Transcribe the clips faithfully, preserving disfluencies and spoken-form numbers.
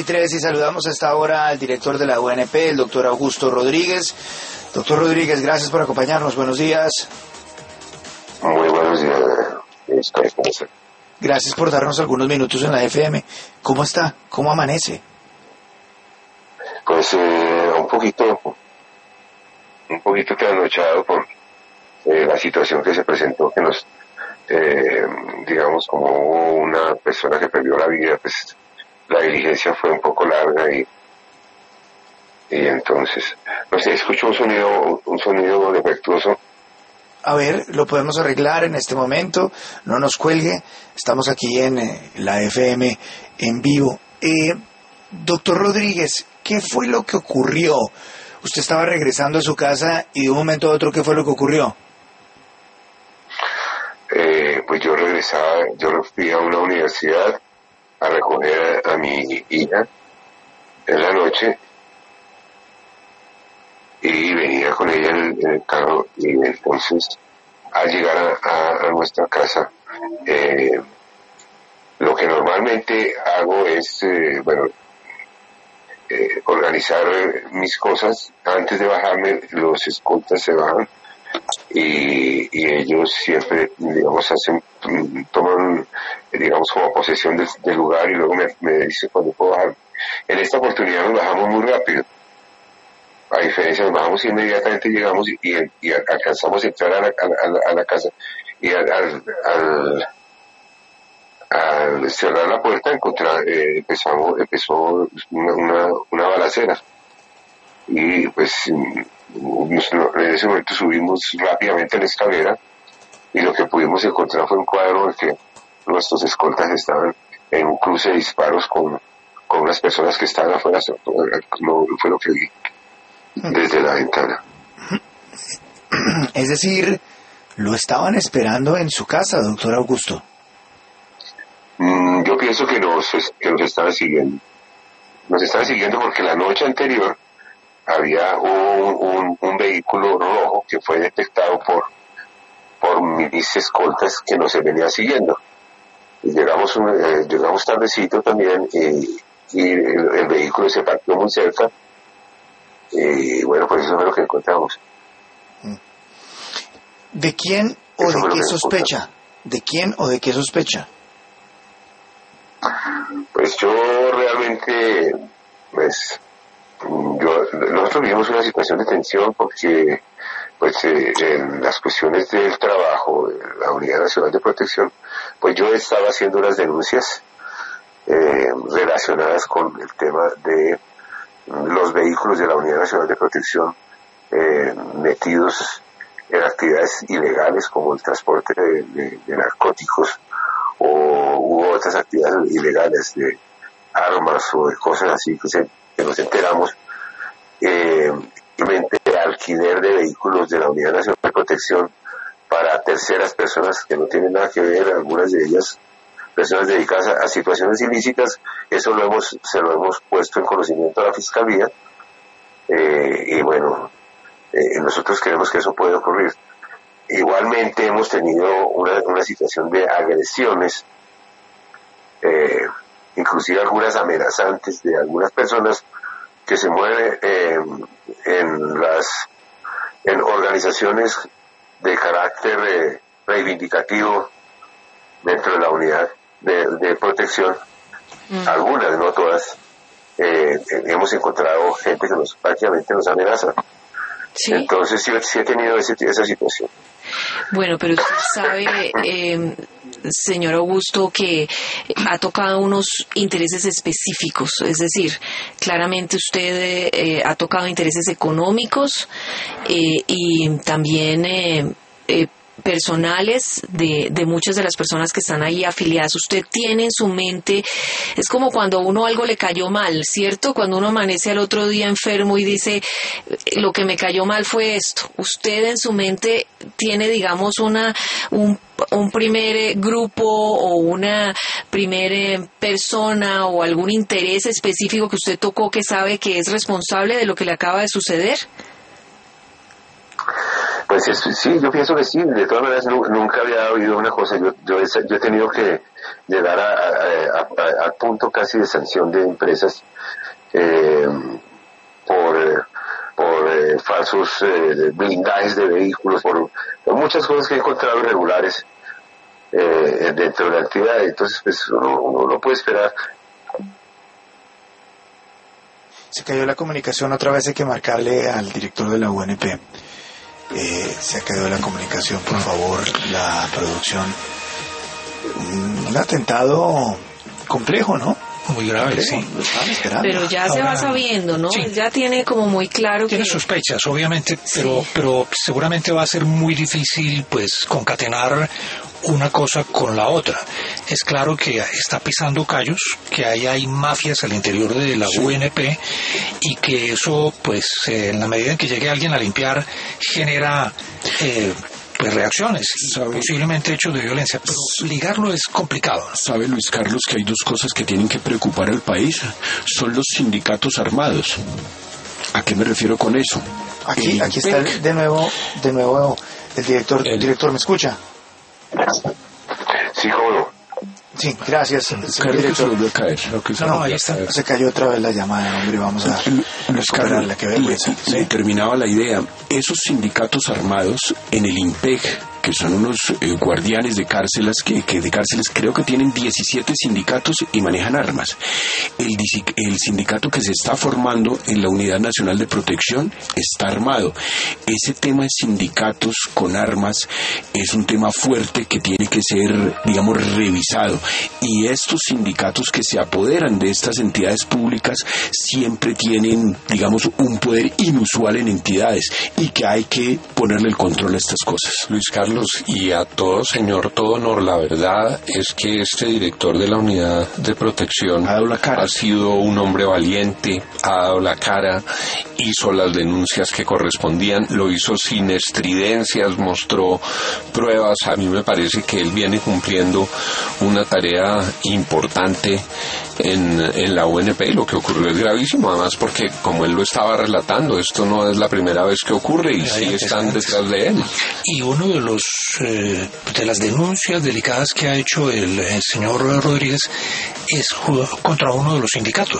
veintitrés y saludamos a esta hora al director de la U N P, el doctor Augusto Rodríguez. Doctor Rodríguez, gracias por acompañarnos. Buenos días. Muy buenos días. Gracias por darnos algunos minutos en la F M. ¿Cómo está? ¿Cómo amanece? Pues eh, un poquito, un poquito trasnochado por eh, la situación que se presentó, que nos, eh, digamos, como una persona que perdió la vida, pues la diligencia fue un poco larga y y entonces, no sé, escucho un sonido, un sonido defectuoso. A ver, lo podemos arreglar en este momento, no nos cuelgue, estamos aquí en eh, la F M en vivo. Eh, doctor Rodríguez, ¿qué fue lo que ocurrió? Usted estaba regresando a su casa y de un momento a otro, ¿qué fue lo que ocurrió? Eh, pues yo regresaba, yo fui a una universidad a recoger a, a mi hija en la noche y venía con ella en el, en el carro, y entonces al llegar a, a, a nuestra casa eh, lo que normalmente hago es eh, bueno eh, organizar mis cosas. Antes de bajarme, los escoltas se bajan y, y ellos siempre, digamos, hacen toman, digamos, como posesión del, del lugar, y luego me, me dicen cuándo puedo bajar. En esta oportunidad nos bajamos muy rápido. A diferencia, nos bajamos inmediatamente, llegamos y, y, y alcanzamos a entrar a la, a la, a la casa, y al, al, al, al cerrar la puerta encontrar, eh, empezamos, empezó una, una, una balacera, y pues en ese momento subimos rápidamente a la escalera y lo que pudimos encontrar fue un cuadro en que nuestros escoltas estaban en un cruce de disparos con, con unas personas que estaban afuera. No fue lo que vi desde la ventana. Es decir, lo estaban esperando en su casa, doctor Augusto. Mm, yo pienso que nos, que nos estaban siguiendo. Nos estaban siguiendo porque la noche anterior había un, un, un vehículo rojo que fue detectado por, por mis escoltas que nos venía siguiendo. Y llegamos, eh, llegamos tardecito también, y, y el, el vehículo se partió muy cerca. Y bueno, pues eso es lo que encontramos. ¿De quién o Eso de qué sospecha? ¿De quién o de qué sospecha? Pues yo realmente, pues, yo, nosotros vivimos una situación de tensión porque, pues, eh, en las cuestiones del trabajo, en la Unidad Nacional de Protección, pues yo estaba haciendo unas denuncias eh, relacionadas con el tema de los vehículos de la Unidad Nacional de Protección eh, metidos en actividades ilegales como el transporte de, de, de narcóticos o u otras actividades ilegales de armas o de cosas así que, se, que nos enteramos, eh, de alquiler de vehículos de la Unidad Nacional de Protección para terceras personas que no tienen nada que ver, algunas de ellas personas dedicadas a, a situaciones ilícitas. Eso lo hemos, se lo hemos puesto en conocimiento a la Fiscalía, eh, y bueno, eh, nosotros creemos que eso puede ocurrir. Igualmente hemos tenido una, una situación de agresiones, eh, inclusive algunas amenazantes de algunas personas que se mueven eh, en las en organizaciones de carácter eh, reivindicativo dentro de la unidad de, de protección. Mm. Algunas, no todas, eh, hemos encontrado gente que nos prácticamente nos amenaza. ¿Sí? Entonces sí, sí he tenido ese, esa situación. Bueno, pero usted sabe, eh, señor Augusto, que ha tocado unos intereses específicos, es decir, claramente usted eh, ha tocado intereses económicos eh, y también eh, eh, personales de, de muchas de las personas que están ahí afiliadas. Usted tiene en su mente, es como cuando a uno algo le cayó mal, ¿cierto? Cuando uno amanece al otro día enfermo y dice, lo que me cayó mal fue esto. Usted en su mente tiene, digamos, una un, un primer grupo o una primera persona o algún interés específico que usted tocó que sabe que es responsable de lo que le acaba de suceder. Pues es, sí, yo pienso que sí. De todas maneras, no, nunca había oído una cosa. Yo, yo, he, yo he tenido que llegar a, a, a, a punto casi de sanción de empresas eh, por, eh, por eh, falsos eh, blindajes de vehículos, por, por muchas cosas que he encontrado irregulares eh, dentro de la entidad. Entonces, pues uno, uno no puede esperar. Se cayó la comunicación, otra vez hay que marcarle al director de la U N P. Eh, se ha caído la comunicación, por favor, la producción. Un atentado complejo, ¿no? Muy grave, complejo, sí. Lo estaban esperando. Pero ya se Ahora, va sabiendo, ¿no? sí. Ya tiene como muy claro Tiene que... sospechas, obviamente, pero, Sí. pero seguramente va a ser muy difícil, pues, concatenar una cosa con la otra. Es claro que está pisando callos, que ahí hay mafias al interior de la sí. U N P y que eso, pues, eh, en la medida en que llegue alguien a limpiar, genera eh, pues, reacciones y posiblemente hechos de violencia. Pero ligarlo es complicado. ¿Sabe, Luis Carlos, que hay dos cosas que tienen que preocupar al país? Son los sindicatos armados. ¿A qué me refiero con eso? Aquí, aquí está el, de nuevo, de nuevo el director. El director, ¿me escucha? Sí, cómo no. Sí, gracias, señor Creo director. que se volvió a caer. Que no, no, ahí está. Se cayó otra vez la llamada, hombre, vamos a recuperarla, qué vergüenza. Le, le terminaba la idea. Esos sindicatos armados en el IMPEG, que son unos eh, guardianes de cárceles que, que de cárceles creo que tienen diecisiete sindicatos y manejan armas. El, el sindicato que se está formando en la Unidad Nacional de Protección está armado. Ese tema de sindicatos con armas es un tema fuerte que tiene que ser, digamos, revisado. Y estos sindicatos que se apoderan de estas entidades públicas siempre tienen, digamos, un poder inusual en entidades y que hay que ponerle el control a estas cosas. Luis Carlos, y a todo señor, todo honor, la verdad es que este director de la Unidad de Protección ha dado la cara, ha sido un hombre valiente, ha dado la cara, hizo las denuncias que correspondían, lo hizo sin estridencias, mostró pruebas. A mí me parece que él viene cumpliendo una tarea importante en, en la U N P, y lo que ocurrió es gravísimo, además porque, como él lo estaba relatando, esto no es la primera vez que ocurre y sí están detrás de él. Y uno de los eh, de las denuncias delicadas que ha hecho el, el señor Rodríguez es contra uno de los sindicatos.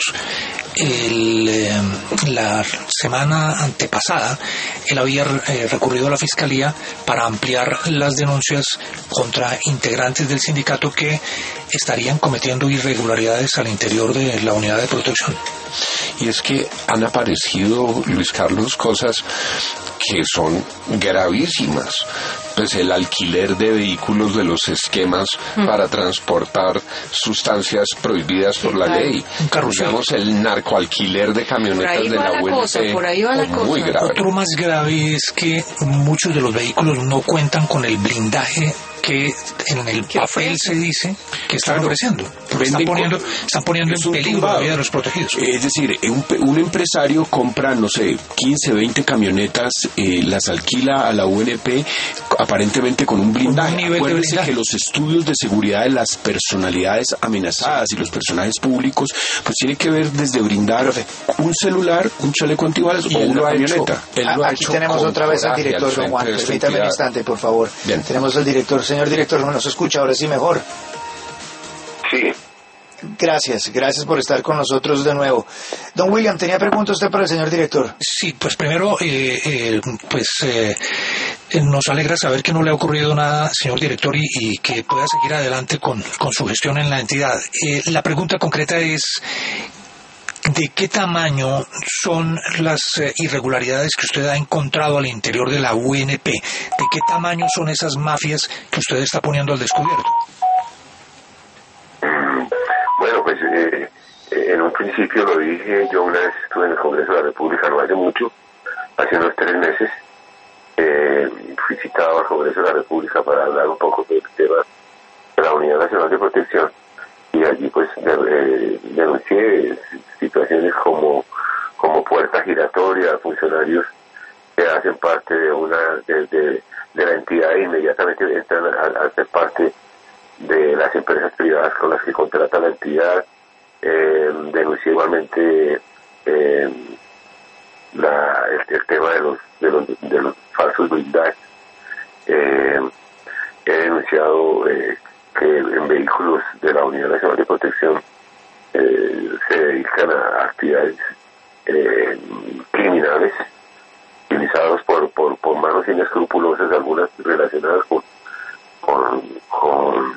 El, eh, la semana antepasada él había eh, recurrido a la Fiscalía para ampliar las denuncias contra integrantes del sindicato que estarían cometiendo irregularidades al interior de la Unidad de Protección. Y es que han aparecido, Luis Carlos, cosas que son gravísimas. Pues el alquiler de vehículos de los esquemas mm. para transportar sustancias prohibidas por la ley. Digamos, el narcoalquiler de camionetas de la U N P. Por ahí va la cosa. Muy grave. Otro más grave es que muchos de los vehículos no cuentan con el blindaje que en el papel se dice que están claro, ofreciendo. Están poniendo, están poniendo en peligro la vida de los protegidos. Es decir, un, un empresario compra, no sé, quince, veinte camionetas, eh, las alquila a la U N P, aparentemente con un blindaje. Un Acuérdense que los estudios de seguridad de las personalidades amenazadas y los personajes públicos, pues tiene que ver desde brindar un celular, un chaleco antibalas o una camioneta. Él lo ha Aquí hecho tenemos otra vez al director, don Juan. Permítame un instante, por favor. Bien. Tenemos al director. Señor director, ¿no nos escucha ahora sí mejor? Sí. Gracias, gracias por estar con nosotros de nuevo. Don William, ¿tenía pregunta usted para el señor director? Sí, pues primero, eh, eh, pues eh, nos alegra saber que no le ha ocurrido nada, señor director, y, y que pueda seguir adelante con, con su gestión en la entidad. Eh, la pregunta concreta es: ¿de qué tamaño son las eh, irregularidades que usted ha encontrado al interior de la U N P? ¿De qué tamaño son esas mafias que usted está poniendo al descubierto? Bueno, pues eh, en un principio lo dije, yo una vez estuve en el Congreso de la República, no hace mucho, hace unos tres meses, eh, fui citado al Congreso de la República para hablar un poco del tema de la Unidad Nacional de Protección, y allí pues de, eh, denuncié situaciones como como puerta giratoria, funcionarios que hacen parte de una de, de, de la entidad e inmediatamente entran a, a ser parte de las empresas privadas con las que contrata la entidad. Eh, denuncié igualmente eh, la, el, el tema de los de los, de los falsos blindajes. Eh, he denunciado eh, que en vehículos de la Unidad Nacional de Protección eh, se dedican a actividades eh, criminales, utilizados por, por, por manos inescrupulosas, algunas relacionadas con con con,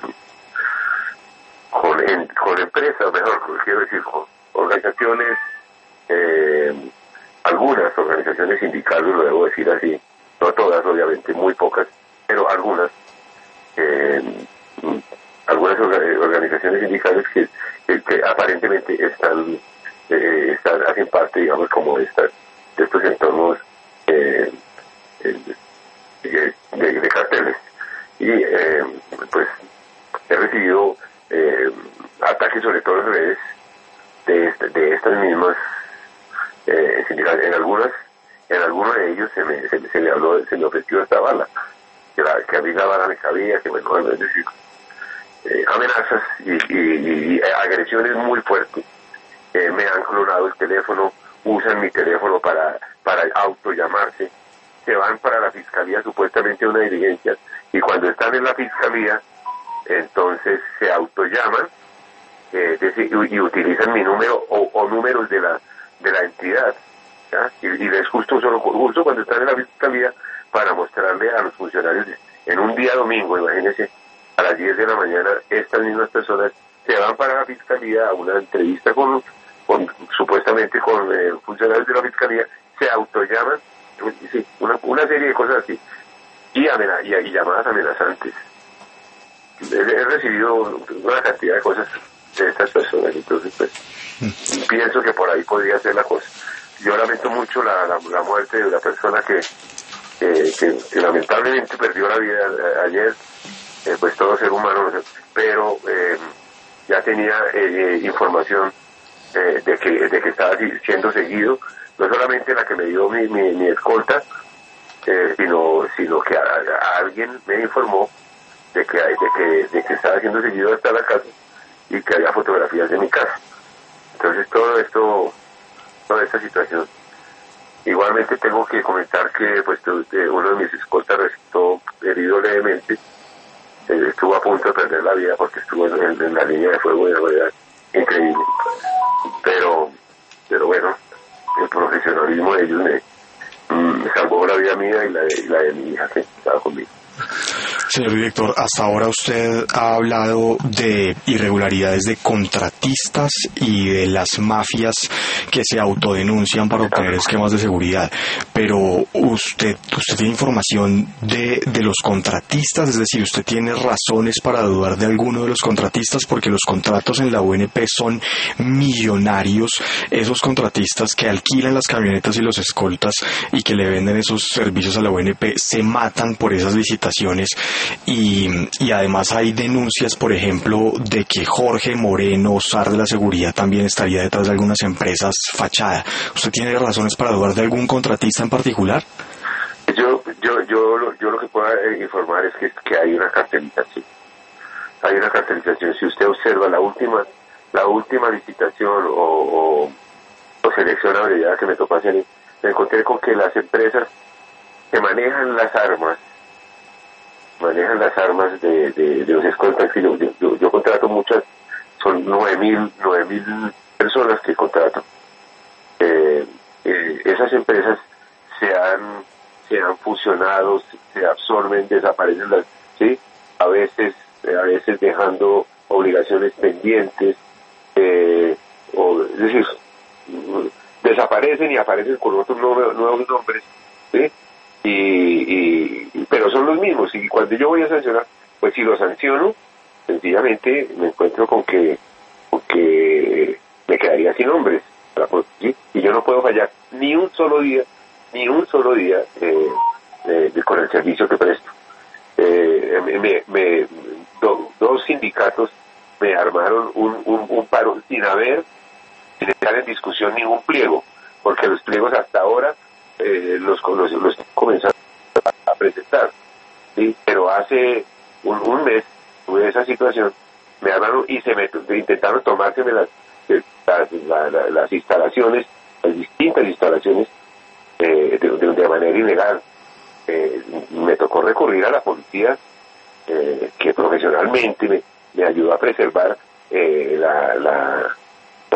con, en, con empresas, mejor quiero decir, con organizaciones, eh, algunas organizaciones sindicales, lo debo decir así, no todas obviamente, muy pocas, pero algunas, eh, algunas organizaciones sindicales que, que, que aparentemente están, eh, están, hacen parte, digamos, como de, estas, de estos entornos eh, de, de, de carteles. Y eh, pues he recibido eh, ataques, sobre todo en redes, de, este, de estas mismas eh, sindicales. En algunas, en algunos de ellos se me, se, se me habló, se me ofreció esta bala, que, la, que a mí la bala me cabía, que bueno, es decir, eh, amenazas y, y, y agresiones muy fuertes. Eh, me han clonado el teléfono, usan mi teléfono para, para autollamarse, se van para la fiscalía supuestamente a una diligencia, y cuando están en la fiscalía, entonces se autollaman eh, decir, y, y utilizan mi número o, o números de la de la entidad, ¿ya? Y, y les justo solo justo cuando están en la fiscalía para mostrarle a los funcionarios en un día domingo, imagínense, a las diez de la mañana, estas mismas personas se van para la fiscalía a una entrevista con, con supuestamente con eh, funcionarios de la fiscalía, se autollaman, sí, una, una serie de cosas así, y, amena y, y llamadas amenazantes. He, he recibido una cantidad de cosas de estas personas, entonces pues mm. pienso que por ahí podría ser la cosa. Yo lamento mucho la, la, la muerte de una persona que, que, que, que lamentablemente perdió la vida ayer, eh, pues todo ser humano, pero eh, ya tenía eh, información eh, de que de que estaba siendo seguido, no solamente la que me dio mi, mi, mi escolta, eh, sino sino que a, a alguien me informó de que, de que de que estaba siendo seguido hasta la casa y que había fotografías de mi casa. Entonces todo esto, toda esta situación. Igualmente tengo que comentar que pues uno de mis escoltas resultó herido levemente, eh, estuvo a punto de perder la vida porque estuvo en, en, en la línea de fuego de una manera increíble. Pero, pero bueno, el profesionalismo de ellos me, me salvó la vida mía y la de, y la de mi hija que estaba conmigo. Señor director, hasta ahora usted ha hablado de irregularidades de contratistas y de las mafias que se autodenuncian para obtener esquemas de seguridad, pero usted usted tiene información de, de los contratistas, es decir, usted tiene razones para dudar de alguno de los contratistas, porque los contratos en la U N P son millonarios, esos contratistas que alquilan las camionetas y los escoltas y que le venden esos servicios a la U N P se matan por esas licitaciones. Y, y además hay denuncias, por ejemplo, de que Jorge Moreno, zar de la seguridad, también estaría detrás de algunas empresas fachada. ¿Usted tiene razones para dudar de algún contratista en particular? Yo yo yo, yo lo que puedo informar es que, que hay una cartelización. Hay una cartelización. Si usted observa la última la última licitación o, o, o selección abreviada que me tocó hacer, me encontré con que las empresas que manejan las armas manejan las armas de, de, de los escoltas que yo, yo, yo contrato muchas, son nueve mil nueve mil personas que contrato. Eh, eh, esas empresas se han se han fusionado, se, se absorben, desaparecen las, sí, a veces a veces dejando obligaciones pendientes, eh, o es decir, desaparecen y aparecen con otros nuevos, nuevos nombres, sí. Y, y pero son los mismos, y cuando yo voy a sancionar, pues si lo sanciono, sencillamente me encuentro con que, con que me quedaría sin hombres, ¿sí? Y yo no puedo fallar ni un solo día, ni un solo día eh, eh, de, con el servicio que presto. Eh, me, me, do, dos sindicatos me armaron un, un, un paro sin haber, sin estar en discusión ningún pliego, porque los pliegos hasta ahora Eh, los, los, los comenzaron a presentar, ¿sí? Pero hace un, un mes tuve esa situación, me hablaron y se me intentaron tomárseme las, las, las, las, las instalaciones, las distintas instalaciones eh, de, de, de manera ilegal. Eh, me tocó recurrir a la policía eh, que profesionalmente me, me ayudó a preservar eh, la, la,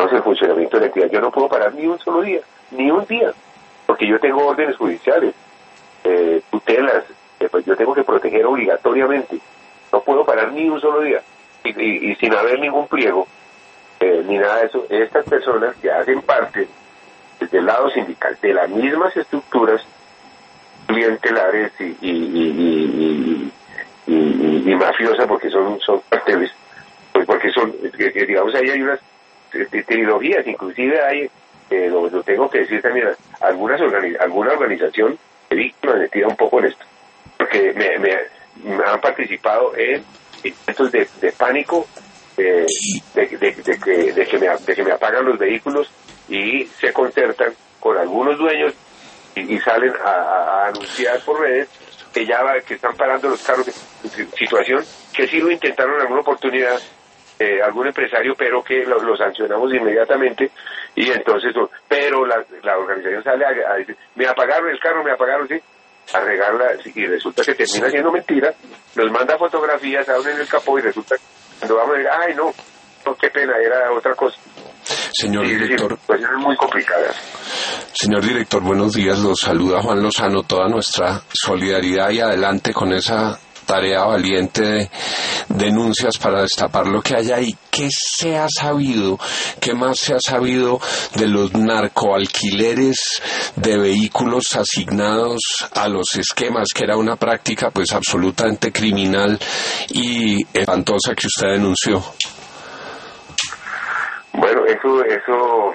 Entonces el funcionamiento de la entidad, yo no puedo parar ni un solo día, ni un día, porque yo tengo órdenes judiciales, eh, tutelas, eh, pues yo tengo que proteger obligatoriamente, no puedo parar ni un solo día, y, y, y sin haber ningún pliego, eh, ni nada de eso. Estas personas que hacen parte desde el lado sindical de las mismas estructuras clientelares y, y, y, y, y, y, y mafiosas, porque son, son carteles, pues porque son, eh, digamos, ahí hay unas trilogías, inclusive hay, eh, lo, lo tengo que decir también, algunas organi alguna organización de víctimas metida un poco en esto, porque me, me, me han participado en intentos de, de pánico, eh, de, de, de, de, que, de, que me, de que me apagan los vehículos y se concertan con algunos dueños y, y salen a, a anunciar por redes que ya va, que están parando los carros, situación que sí lo intentaron en alguna oportunidad, Eh, algún empresario, pero que lo, lo sancionamos inmediatamente, y entonces, pero la, la organización sale a, a decir, me apagaron el carro, me apagaron, sí, a regarla, y resulta que termina siendo mentira, nos manda fotografías, abren el capó y resulta que cuando vamos a decir, ay no, no, qué pena, era otra cosa. Señor y, director. Pues es muy complicada. Señor director, buenos días, los saluda Juan Lozano, toda nuestra solidaridad y adelante con esa tarea valiente de denuncias para destapar lo que hay ahí. ¿Qué se ha sabido? ¿Qué más se ha sabido de los narcoalquileres de vehículos asignados a los esquemas, que era una práctica pues absolutamente criminal y espantosa que usted denunció? Bueno, eso, eso,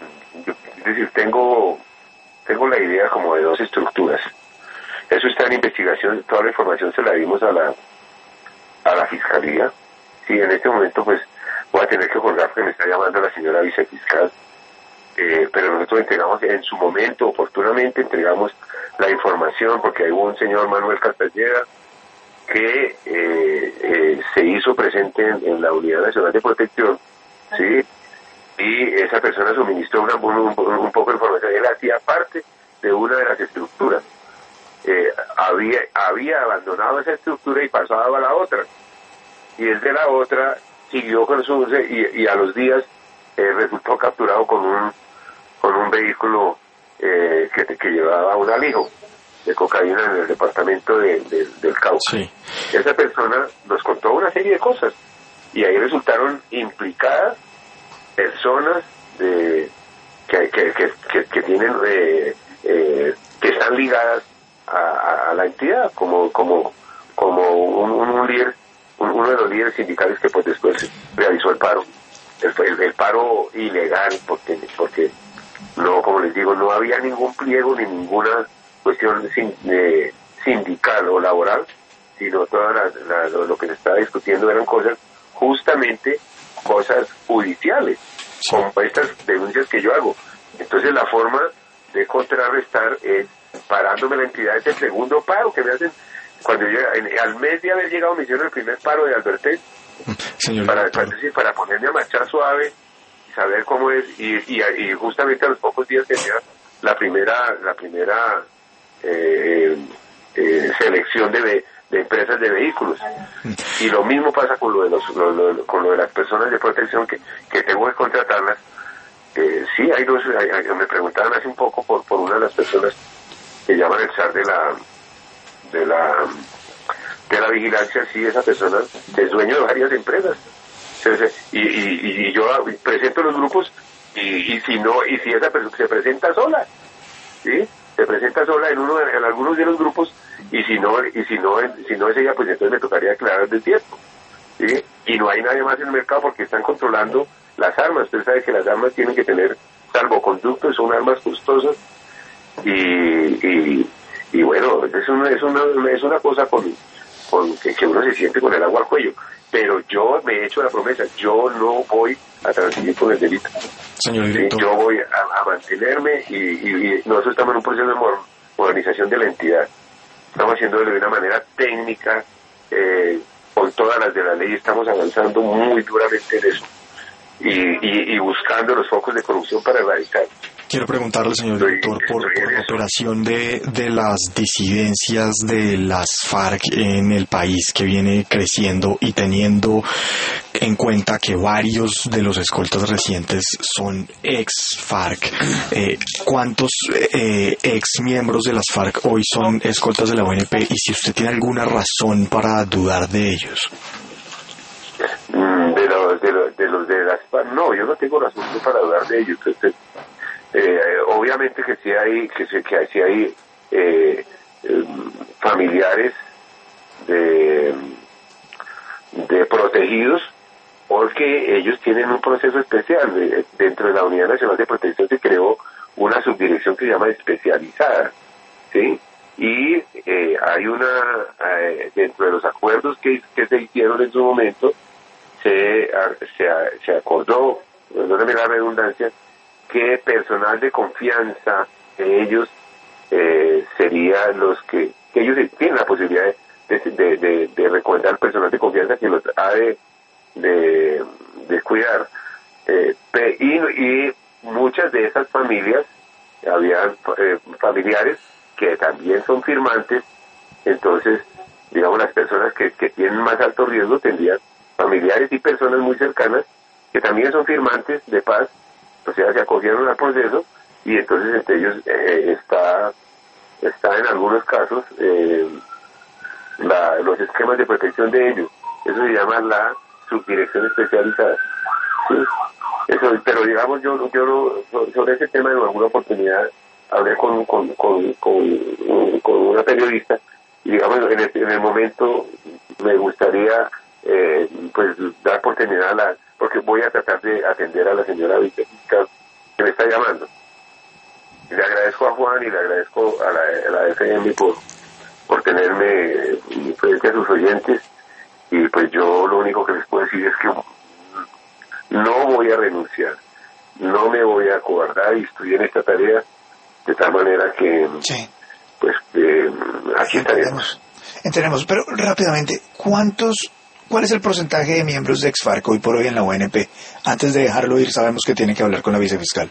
es decir, tengo, tengo la idea como de dos estructuras. Eso está en investigación, toda la información se la dimos a la a la fiscalía. Sí, en este momento pues voy a tener que colgar porque me está llamando la señora vicefiscal, eh, pero nosotros entregamos en su momento, oportunamente entregamos la información, porque hay un señor Manuel Castañeda que eh, eh, se hizo presente en, en la Unidad Nacional de Protección, sí, y esa persona suministró una, un, un, un poco de información. Él hacía parte de una de las estructuras. Eh, había había abandonado esa estructura y pasado a la otra, y desde la otra siguió con su y, y a los días eh, resultó capturado con un con un vehículo eh, que, que llevaba un alijo de cocaína en el departamento de, de, del Cauca. Sí. Esa persona nos contó una serie de cosas y ahí resultaron implicadas personas de que que que, que, que tienen eh, eh, que están ligadas A, a la entidad, como como como un, un, un líder, un, uno de los líderes sindicales que pues después realizó el paro, el, el, el paro ilegal, porque porque no, como les digo, no había ningún pliego ni ninguna cuestión sin, eh, sindical o laboral, sino toda la, la, lo, lo que se estaba discutiendo eran cosas, justamente cosas judiciales, sí, como estas denuncias que yo hago. Entonces la forma de contrarrestar es parándome la entidad. Es el segundo paro que me hacen cuando yo, en, al mes de haber llegado me hicieron el primer paro de advertencia, para, para, para ponerme a marchar suave y saber cómo es, y, y, y justamente a los pocos días tenía la primera la primera eh, eh, selección de, de empresas de vehículos, y lo mismo pasa con lo de los lo, lo, con lo de las personas de protección que, que tengo que contratarlas. Eh, sí, hay dos, hay, hay, me preguntaban hace un poco por, por una de las personas que llaman el zar de la de la de la vigilancia. Sí, esa persona es dueño de varias empresas, y, y, y yo presento los grupos, y, y si no, y si esa persona se presenta sola, sí, se presenta sola en uno de, en algunos de los grupos, y si no y si no si no es ella, pues entonces me tocaría aclarar del tiempo, sí, y no hay nadie más en el mercado porque están controlando las armas. Usted sabe que las armas tienen que tener salvoconductos, son armas costosas, y, y, y bueno, es una, es una, es una cosa con, con que, que uno se siente con el agua al cuello, pero yo me he hecho la promesa, yo no voy a transigir con el delito. Señor director. Yo voy a, a mantenerme, y, y, y nosotros estamos en un proceso de modernización de la entidad, estamos haciéndolo de una manera técnica, eh, con todas las de la ley, estamos avanzando muy duramente en eso, y, y, y buscando los focos de corrupción para erradicar. Quiero preguntarle, señor director, por, por la operación de, de las disidencias de las FARC en el país, que viene creciendo y teniendo en cuenta que varios de los escoltas recientes son ex FARC. Eh, ¿Cuántos eh, ex miembros de las FARC hoy son escoltas de la O N P? Y si usted tiene alguna razón para dudar de ellos. De los de, los, de, los de las FARC, no, yo no tengo razón para dudar de ellos. Entonces, eh, obviamente que sí hay, que sí, que sí hay eh, eh, familiares de, de protegidos, porque ellos tienen un proceso especial. De, dentro de la Unidad Nacional de Protección se creó una subdirección que se llama especializada, ¿sí? Y eh, hay una, eh, dentro de los acuerdos que, que se hicieron en su momento, se, se, se acordó, perdóneme la redundancia, que personal de confianza de ellos eh, serían los que, que ellos tienen la posibilidad de, de, de, de recomendar personal de confianza que los ha de, de, de cuidar. Eh, y, y muchas de esas familias, había eh, familiares que también son firmantes, entonces, digamos, las personas que, que tienen más alto riesgo tendrían familiares y personas muy cercanas que también son firmantes de paz, o sea, se acogieron al proceso, y entonces entre ellos eh, está está en algunos casos eh, la, los esquemas de protección de ellos. Eso se llama la subdirección especializada, ¿sí? Eso, pero digamos, yo yo sobre ese tema en alguna oportunidad hablé con con, con, con, con una periodista, y digamos, en el, en el momento me gustaría eh, pues dar oportunidad a la, porque voy a tratar de atender a la señora vicefiscal que me está llamando. Le agradezco a Juan y le agradezco a la, a la F M por, por tenerme frente a sus oyentes, y pues yo lo único que les puedo decir es que no voy a renunciar, no me voy a acobardar, y estoy en esta tarea de tal manera que sí. pues eh, aquí estaremos. Entendemos, pero rápidamente, ¿cuántos ¿cuál es el porcentaje de miembros de ex-FARC hoy por hoy en la O N P? Antes de dejarlo ir, sabemos que tiene que hablar con la vicefiscal.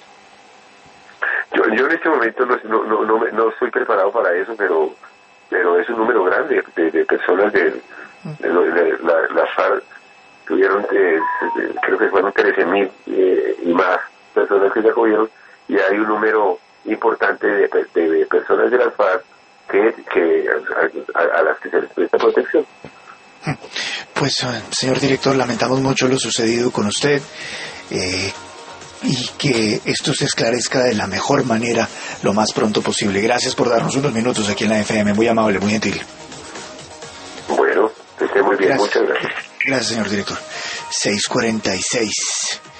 Yo, yo en este momento no, no, no, no, no estoy preparado para eso, pero pero es un número grande de, de personas de, de, de, de la, las FARC. Tuvieron, eh, creo que fueron trece mil eh, y más personas que se acogieron, y hay un número importante de, de, de personas de las FARC que, que a, a, a las que se les presta protección. Pues, señor director, lamentamos mucho lo sucedido con usted, eh, y que esto se esclarezca de la mejor manera lo más pronto posible. Gracias por darnos unos minutos aquí en la F M, muy amable, muy gentil. Bueno, que esté muy bien, gracias. Muchas gracias. Gracias, señor director. seis cuarenta y seis.